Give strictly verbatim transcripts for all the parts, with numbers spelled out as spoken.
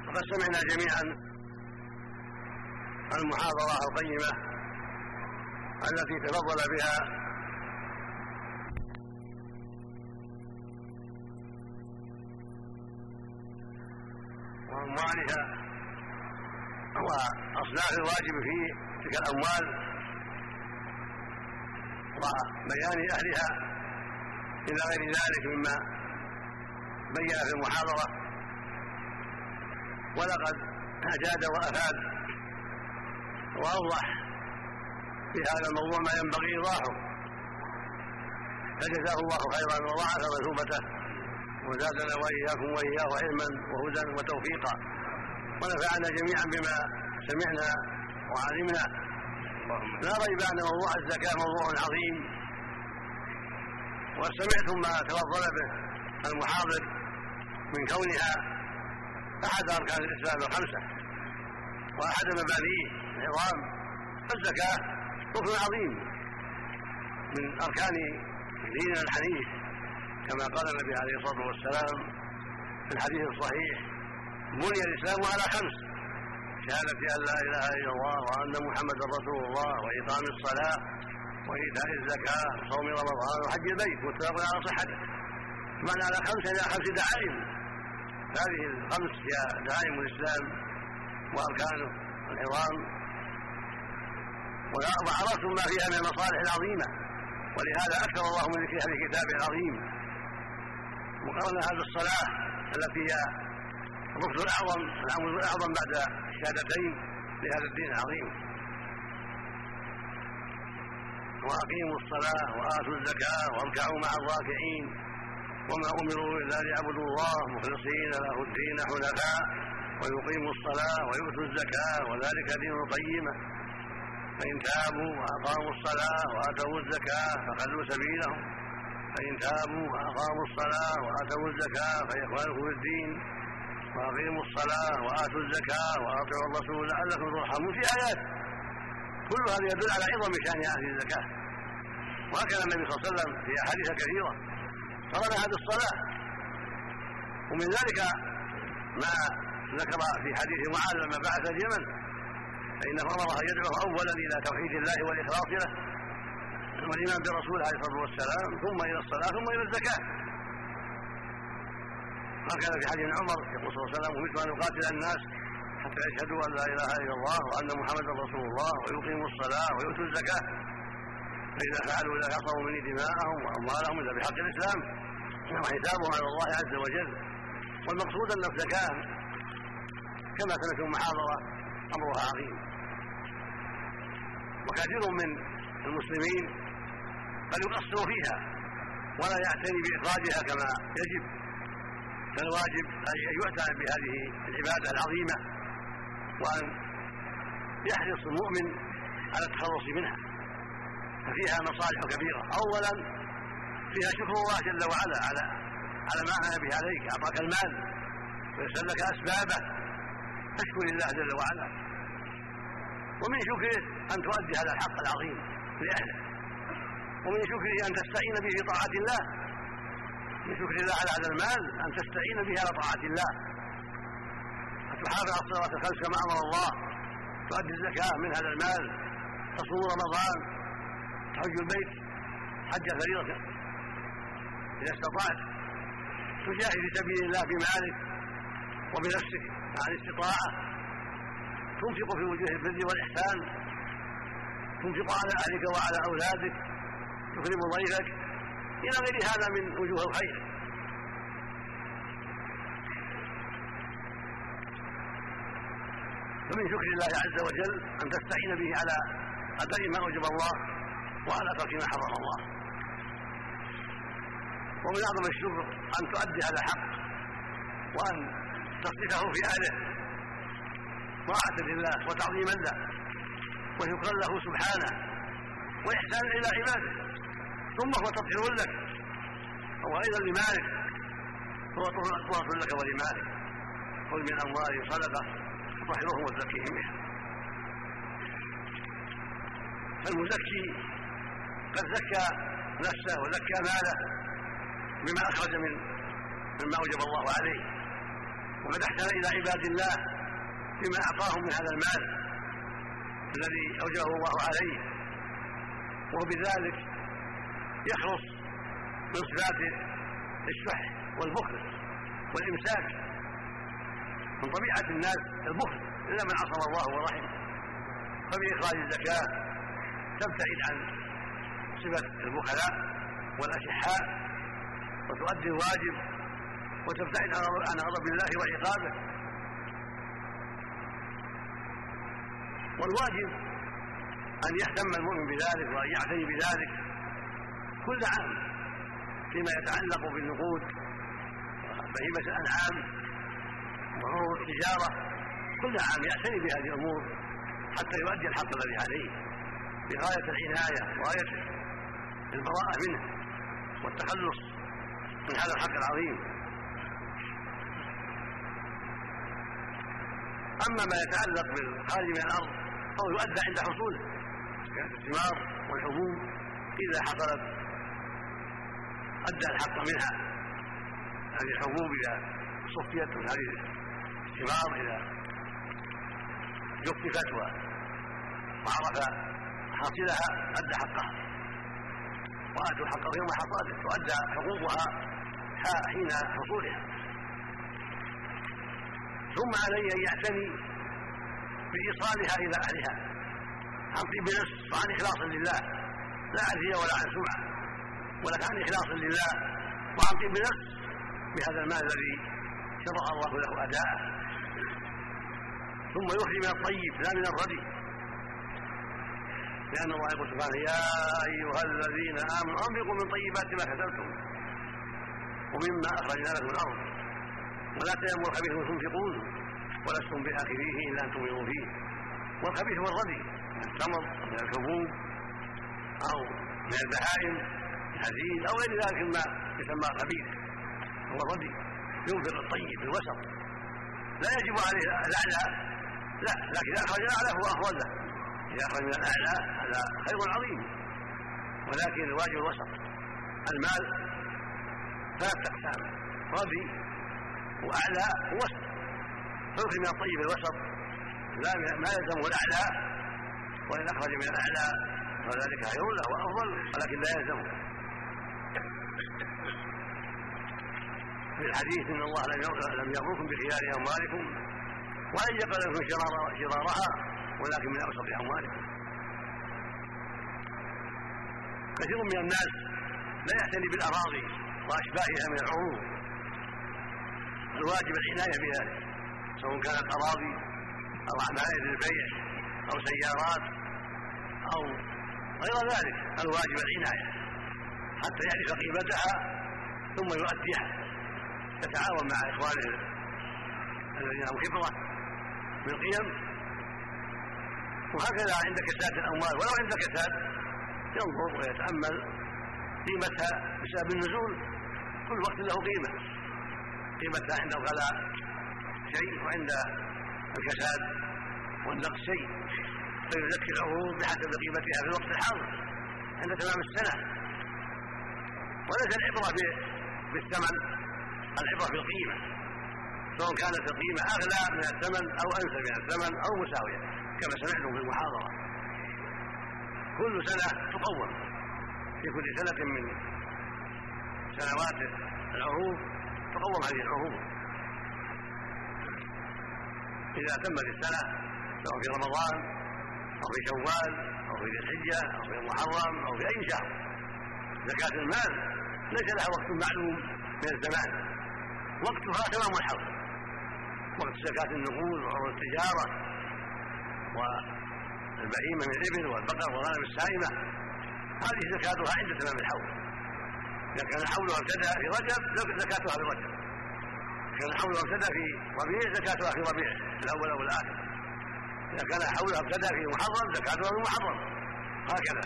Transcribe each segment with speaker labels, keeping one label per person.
Speaker 1: وقد سمعنا جميعا المحاضرة القيمة التي تفضل بها وأموالها وأصناف الواجب في تلك الأموال وبيان أهلها إلى غير ذلك مما بين في المحاضرة. ولقد أجاد وأفاد وأوضح في هذا الموضوع ما ينبغي إيضاحه، فجزاه الله خيرا وضاعف مثوبته وزادنا وإياكم وإياه علما وهدى وتوفيقا، ونفعنا جميعا بما سمعنا وعلمنا. لا ريب أن موضوع الزكاة موضوع عظيم، وسمعتم ما تفضل به المحاضر من كونها أحد أركان الإسلام الخمسة وأحد مبانيه العظام. فالزكاة ركن عظيم من أركان ديننا الحنيف، كما قال النبي عليه الصلاة والسلام في الحديث الصحيح: بني الإسلام على خمس: شهادة أن لا إله إلا الله وأن محمدا رسول الله، وإقام الصلاة، وإيتاء الزكاة، وصوم رمضان، وحج البيت. متفق على صحته. معنى على خمس إلى خمس دعائم. هذه الخمس هي دعائم الإسلام وأركانه العظام، وعرفتم ما فيها من المصالح العظيمة، ولهذا أكثر الله من ذكرها في كتابه العظيم. وقرنا هذه الصلاة التي هي الركن الأعظم العمود الأعظم بعد الشهادتين لهذا الدين العظيم: وأقيموا الصلاة وآتوا الزكاة واركعوا مع الراكعين وما أمروا إلا ليعبدوا الله مخلصين له الدين حنفاء ويقيموا الصلاة ويؤتوا الزكاة وذلك دين القيمة، فإن تابوا وأقاموا الصلاة وآتوا الزكاة فخلوا سبيلهم، فإن تابوا وأقاموا الصلاة وآتوا الزكاة فإخوانكم في الدين، وأقيموا الصلاة وآتوا الزكاة وأطيعوا الرسول لعلكم ترحمون. في آيات كل هذا يدل على عظم شأن هذه الزكاة. وهكذا النبي صلى الله عليه وسلم في أحاديث كثيرة قرن هذه الصلاة. ومن ذلك ما ذكر في حديث معاذ لما بعث اليمن: فإنه أمره أن يدعو أولا إلى توحيد الله والإخلاص له والإيمان برسوله عليه الصلاة والسلام، ثم إلى الصلاة، ثم إلى الزكاة. هكذا في حديث عمر يقول صلى الله عليه وسلم: أمرت أن أقاتل الناس حتى يشهدوا أن لا إله إلا الله وأن محمدا رسول الله ويقيموا الصلاة ويؤتوا الزكاة، فإذا فعلوا ذلك عصموا مني دماءهم وأموالهم إلا بحق الإسلام وحسابهم على الله عز وجل. والمقصود أن الزكاة كما سمعتم محاضرة أمرها عظيم، وكثير من المسلمين قد يقصر فيها ولا يعتني بإخراجها كما يجب. فالواجب أن يعتنى بهذه العبادة العظيمة، وأن يحرص المؤمن على التخلص منها، ففيها مصالح كبيرة. أولا فيها شكر الله جل وعلا على على ما أنعم به عليك، أعطاك المال ويسر لك أسبابه، فاشكر الله جل وعلا. ومن شكره أن تؤدي هذا الحق العظيم لأهله، ومن شكره أن تستعين به في طاعة الله. من شكر الله على هذا المال أن تستعين به على طاعة الله، فتحافظ على الصلوات الخمس كما أمر الله، تؤدي الزكاة من هذا المال، تصوم رمضان، تحج البيت حج فريضة إذا استطعت، تجاهد في سبيل الله بمالك وبنفسك مع الاستطاعة، تنفق في وجوه البر والإحسان، تنفق على أهلك وعلى أولادك، تكرم ضيفك، إلى غير هذا من وجوه الخير. فمن شكر الله عز وجل أن تستعين به على أداء ما أوجب الله وعلى ترك ما حرم الله. ومن أعظم الشكر أن تؤدي هذا الحق وأن تصرفه في أهله طاعة لله وتعظيما له وشكرا له سبحانه وإحسانا إلى عباده. ثم هو تطهير لك وأيضا لمالك، هو طهرة لك ولمالك. خذ من أموالهم صدقة تطهرهم وتزكيهم بها. فالمزكي قد زكى نفسه وزكى ماله بما أخرج من مما أوجب الله عليه، وقد احسن الى عباد الله بما اعطاهم من هذا المال الذي اوجبه الله عليه، وبذلك يخلص من صفات الشح والبخل والامساك. من طبيعه الناس البخل الا من عصم الله ورحمه، فباخراج الزكاه تبتعد عن صفه البخلاء والاشحاء وتؤدي الواجب وتبتعد عن غضب الله وعقابه. والواجب أن يهتم المؤمن بذلك وأن يعتني بذلك كل عام فيما يتعلق بالنقود وبهيمة الأنعام وعروض التجارة، كل عام يعتني بهذه الأمور حتى يؤدي الحق الذي عليه بغاية العناية وغاية البراءة منه والتخلص من هذا الحق العظيم. أما ما يتعلق بالخارج من الأرض فهو يؤدى عند حصوله كانت الثمار والحبوب، إذا حصلت أدى الحق منها. هذه الحبوب إذا صفيت من هذه الثمار إذا جففت وعرف حاصلها أدى حقها، وآتوا حقه يوم حصاده، وأدى حقوقها حين حصولها. ثم عليه أن يعتني بإيصالها إلى أهلها عن طيب نفس وعن إخلاص لله، لا عن رياء ولا عن سمعة، ولكن عن إخلاص لله وعن طيب نفس بهذا المال الذي شرع الله له أداءه. ثم يخرج من الطيب لا من الردي، لأن الله يقول سبحانه: يا أيها الذين آمنوا أنفقوا من طيبات ما كسبتم ومما أخرجنا لكم من الأرض ولا تيمموا الخبيث تنفقون ولستم بآخذيه إلا أن تؤمنوا فيه. والخبيث هو الردي من التمر من الحبوب أو من البهائم الحزين أو غير ذلك مما يسمى الخبيث هو الردي. ينفق الطيب الوسط، لا يجب عليه الأعلى، لا، لكن إذا أخرج الأعلى هو أفضل له. إذا أخرج من الأعلى هذا خير عظيم، ولكن الواجب الوسط. المال ثلاثة أقسام: ردي وأعلى ووسط، فيخرج من الطيب الوسط لا ما يلزمه الأعلى، وإن أخرج من الأعلى فذلك خير له وأفضل ولكن لا يلزمه. في الحديث: إن الله لم يأمركم بخيار أموالكم وأن يقل لكم شرارها ولكن من أوسط أموالكم. كثير من الناس لا يعتني بالأراضي وأشباهها من العروض، الواجب العناية بذلك، سواء كانت أراضي أو عمائر للبيع أو سيارات أو غير ذلك، الواجب العناية حتى يعرف قيمتها ثم يؤديها، يتعاون مع إخوانه الذين لهم خبرة بالقيم. وهكذا عند كساد الأموال ولو عند كساد ينظر ويتأمل قيمتها بسبب النزول، كل وقت له قيمة، قيمتها عند الغلاء شيء وعند الكساد والنقص شيء، فيزكي العروض بحسب قيمتها في الوقت الحاضر عند تمام السنة. وليس العبرة بالثمن، العبرة بالقيمة، سواء كانت القيمة أغلى من الثمن أو أنسب من الثمن أو مساوية، كما سمعتم في المحاضرة. كل سنة تقوم، في كل سنة من سنوات العروض تقوم هذه العروض إذا تمت السنة، سواء في رمضان أو في شوال أو في ذي الحجة أو في المحرم أو في أي شهر. زكاة المال ليس لها وقت معلوم من الزمان، وقتها تمام الحول، وقت زكاة النقود وعروض التجارة والبهيمة من الإبل والبقر والغنم السائمة، هذه زكاتها عند تمام الحول. إذا كان حولها ابتدأ في رجب زكاتها في رجب، كان حولها ابتدأ في ربيع زكاتها في ربيع الأول أو الآخر، إذا كان حولها ابتدأ في محرم زكاتها في محرم، هكذا.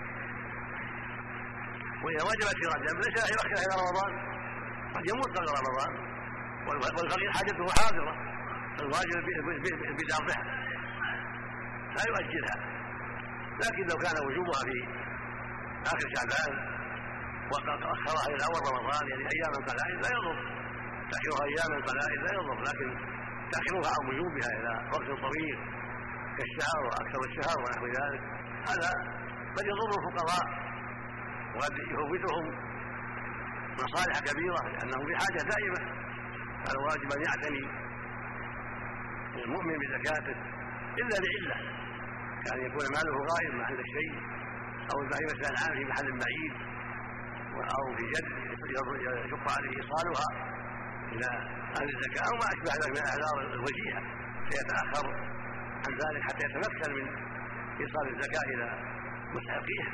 Speaker 1: وإذا وجبت في رجب ليس يؤخرها إلى رمضان، قد يموت قبل رمضان والفقير حاجته حاضرة، الواجب البدار بها لا يؤجلها. لكن لو كان وجوبها في آخر شعبان وقد أخرها إلى أول رمضان يعني أياما قلائل لا يضر، تأخيرها أياما قلائل لا يضر، لكن تأخيرها عن وجوبها إلى وقت طويل كالشهر وأكثر الشهر ونحو ذلك هذا قد يضر الفقراء وقد يفوتهم مصالح كبيرة لأنهم بحاجة دائمة. فالواجب أن يعتني المؤمن بزكاته إلا لعلة كان يعني يكون ماله غائب ما عنده شيء، أو البهيمة الأنعام في محل بعيد، أو في جد يشق عليه إيصالها إلى أهل الزكاة، أو ما أشبه ذلك من الأعذار الوجيهة فيتأخر عن ذلك حتى يتمكن من إيصال الزكاة إلى مستحقيها.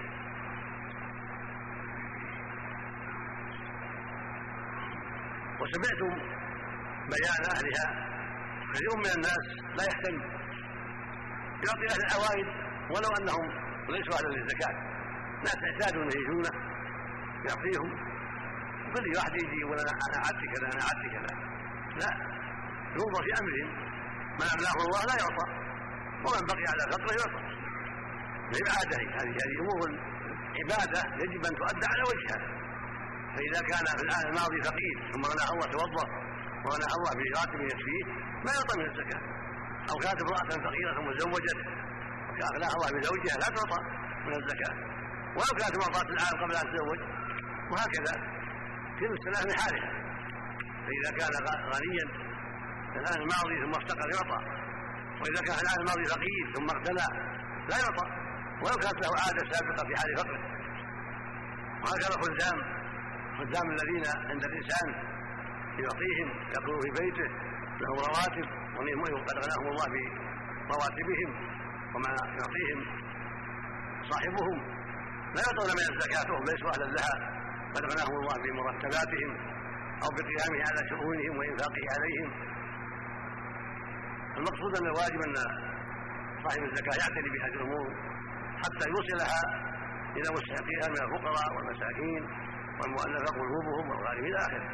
Speaker 1: وسمعتم بيان أهلها. كثير من الناس لا يهتم، يعطي أهل العوائد ولو أنهم ليسوا أهلا للزكاة، ناس اعتادوا أن يجونه يعطيهم، كل واحد يجي يقول أنا أعدت كذا أنا أعدت كذا، لا، ينظر في أمرهم، من أبلاه الله لا يعطى، ومن بقي على فقره يعطى. العبادة هذه هذه أمور عبادة يجب أن تؤدى على وجهها. فإذا كان في الآن الماضي فقير ثم غناه الله توظف وغناه الله براتب يكفيه ما يعطى من الزكاة، أو كانت امرأة فقيرة ثم تزوجت وأغناها الله بزوجها لا تعطى من الزكاة، ولو كانت امرأة الآن قبل أن تتزوج، وهكذا كل السلام من حالها. فإذا كان غنيا في الآن الماضي ثم افتقر يعطى، وإذا كان في الآن الماضي فقير ثم اغتنى لا يعطى ولو كانت له عادة سابقة في حال فقره. وهكذا الخدام الخدام الذين عند الإنسان يعطيهم يقول في بيته له رواتب وقد غناهم الله برواتبهم وما يعطيهم صاحبهم لا يعطون من الزكاة وهم ليسوا أهلا لها، قد غناهم الله بمرتباتهم أو بقيامه على شؤونهم وإنفاقه عليهم. المقصود أن الواجب أن صاحب الزكاة يعتني بهذه الأمور حتى يوصلها إلى مستحقيها من الفقراء والمساكين والمؤلفة قلوبهم والغارمين إلى آخره.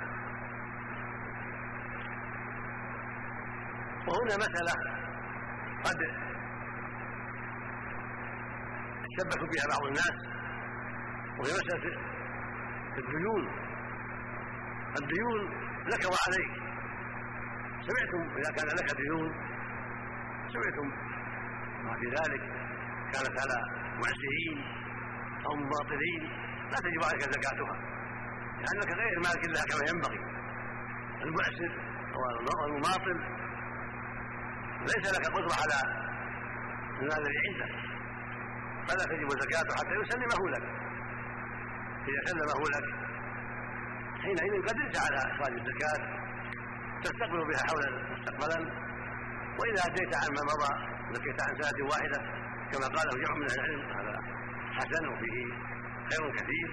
Speaker 1: وهنا مسألة قد تشبك بها بعض الناس، وهي مسألة الديون. الديون لك وعليك. سمعتم إذا كان لك ديون سمعتم ما في ذلك كانت على معسرين أو مباطلين لا تجب عليك زكاتها، لأنك غير مالك لها كما ينبغي. المعسر أو المماطل ليس لك قدرة على المال الذي عندك، فلا تجب زكاته حتى يسلمه لك. إذا سلمه لك حينئذ قدرت على إخراج الزكاة تستقبل بها حولا مستقبلا، وإذا أديت عن ما مضى زكيت عن سنة واحدة كما قاله جمع من العلم هذا حسن وفيه خير كثير.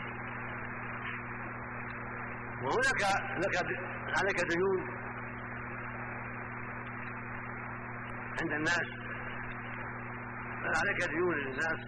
Speaker 1: وهناك لك عليك ديون عند الناس، عليك ديون للناس.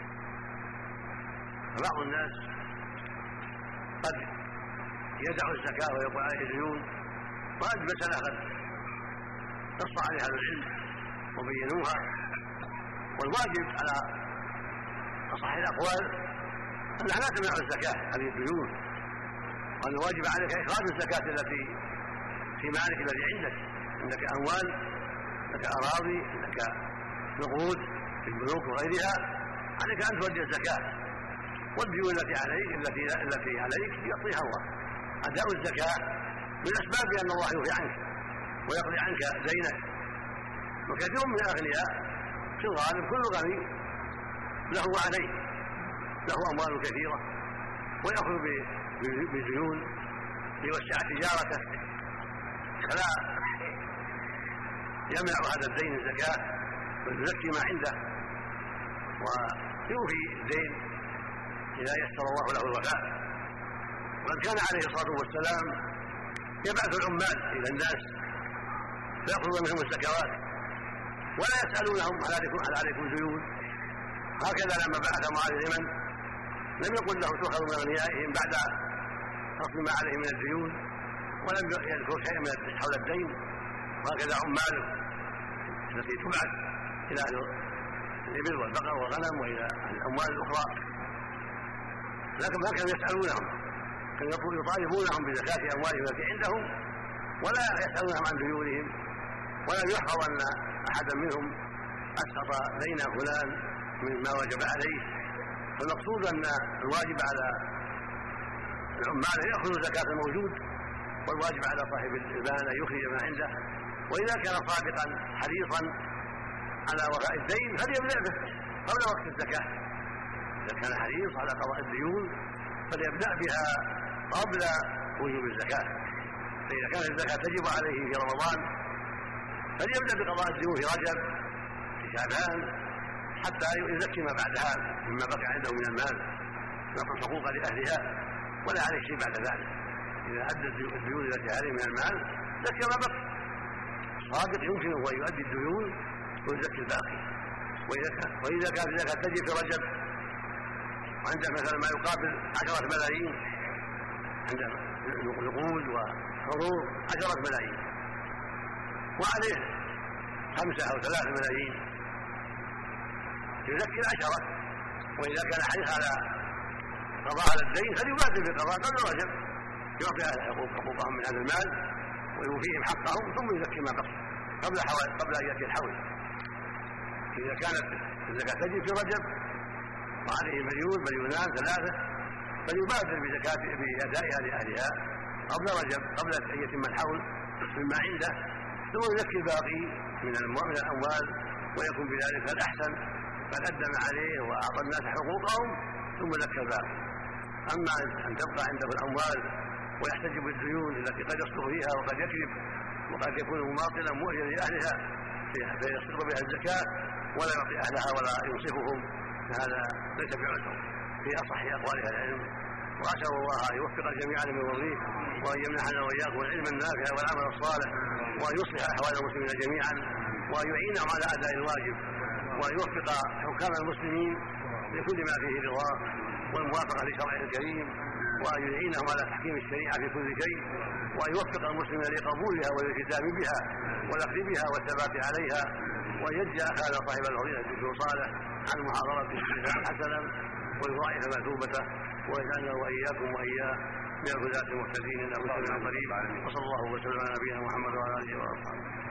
Speaker 1: فبعض الناس قد يدع الزكاة ويقول عليه ديون، وهذه مسألة قد نص عليها أهل العلم وبينوها. والواجب على أصح الأقوال أنها لا تمنع الزكاة هذه الديون، وأن الواجب عليك إخراج الزكاة التي في مالك الذي عندك. عندك أموال، لك أراضي، لك نقود في البنوك وغيرها، عليك أن تودي الزكاة. والديون التي عليك التي التي عليك يعطيها الله. أداء الزكاة من أسباب أن الله يوفي عنك ويقضي عنك دينك. وكثير من الأغنياء في الغالب كل غني له وعليه، له أموال كثيرة ويأخذ بديون ليوسع تجارته، فلا يمنع هذا الدين الزكاة بل يزكي ما عنده ويوفي الدين إذا يسر الله له الوفاء. وقد كان عليه الصلاة والسلام يبعث العمال إلى الناس فيأخذون منهم الزكوات ولا يسألونهم هل عليكم هل عليكم ديون. هكذا لما بعث معاذ اليمن لم يقل له تؤخذ من أغنيائهم بعد فصل ما عليه من الديون، ولم يذكر شيئا من حول الدين. وهكذا عماله التي تبعث إلى الإبل والبقر والغنم وإلى الأموال الأخرى، لكن ما كانوا يسألونهم، كانوا يطالبونهم بزكاة أموالهم التي عندهم ولا يسألونهم عن ديونهم، ولا يحفظ أن أحدا منهم أسقط دين فلان مما وجب عليه. فالمقصود أن الواجب على العمال أن يأخذوا زكاة الموجود، والواجب على صاحب المال أن يخرج ما عنده، وإذا كان صادقا حريصا على وفاء الدين فليبدأ به قبل وقت الزكاة. إذا كان حريص على قضاء الديون فليبدأ بها قبل وجوب الزكاة. فإذا كانت الزكاة تجب عليه في رمضان فليبدأ بقضاء الديون في رجب في شعبان حتى يزكي ما بعدها مما بقي عنده من المال يعطي حقوقا لأهلها، ولا عليه شيء بعد ذلك. إذا أدى الديون التي عليه من المال زكى ما بقي. الصادق يمكن أن يؤدي الديون ويزكي الباقي. وإذا كانت الزكاة تجب في رجب وعنده مثلا ما يقابل عشرة ملايين، عنده نقود وحروب عشرة ملايين وعليه خمسة أو ثلاثة ملايين يزكي العشرة. وإذا كان حريص على قضاء على الدين فليبادر بالقضاء قبل رجب، يعطي أهل حقوق حقوقهم من هذا المال ويوفيهم حقهم ثم يزكي ما بقي قبل حول قبل أن يأتي الحول. إذا كانت الزكاة تجب في رجب وعليه مليون مليونان ثلاثة فليبادر بزكاة بأدائها لأهلها قبل رجب قبل أن يتم الحول مما عنده، ثم يزكي الباقي من الأموال ويكون بذلك الأحسن، فقدم عليه وأعطى الناس حقوقهم ثم زكى الباقي. أما أن تبقى عنده الأموال ويحتجب الديون التي قد يصدق فيها وقد يكذب وقد يكون مماطلا مؤجرا لأهلها فيصدق بها الزكاة ولا يعطي أهلها ولا ينصفهم، فهذا ليس بعذر في أصح أقوال العلم. وأسأل الله أن يوفق الجميع لما يرضيه، وأن يمنحنا وإياكم العلم النافع والعمل الصالح، وأن يصلح أحوال المسلمين جميعا، وأن يعينهم على أداء الواجب، وأن يوفق حكام المسلمين لكل ما فيه رضاه والموافقة لشرعه الكريم، وأن يعينهم على تحكيم الشريعة في كل شيء، وأن يوفق المسلمين لقبولها والالتزام بها والأخذ بها والثبات عليها، وأن يجزي أخانا صاحب الفضيلة الدكتور صالح عن محاضرته جزاء حسنا ويضاعف مثوبته، ويجعلنا وإياكم وإياه من الهداة المهتدين إنه سميع قريب. وصلى الله وسلم على نبينا محمد وعلى آله وصحبه.